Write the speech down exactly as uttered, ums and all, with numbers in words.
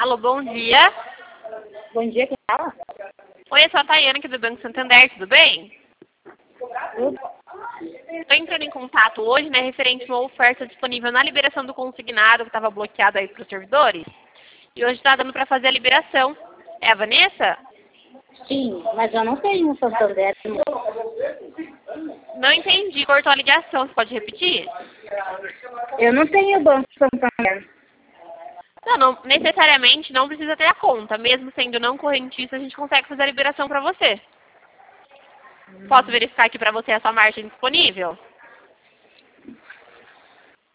Alô, bom dia. Bom dia, quem fala? Oi, eu sou a Tayana aqui do Banco Santander, tudo bem? Tudo. Estou entrando em contato hoje, né, referente a uma oferta disponível na liberação do consignado que estava bloqueado aí para os servidores. E hoje está dando para fazer a liberação. É a Vanessa? Sim, mas eu não tenho um Santander. Não entendi, cortou a ligação, você pode repetir? Eu não tenho Banco Santander. Não, não, necessariamente não precisa ter a conta. Mesmo sendo não correntista, a gente consegue fazer a liberação para você. Posso verificar aqui para você a sua margem disponível?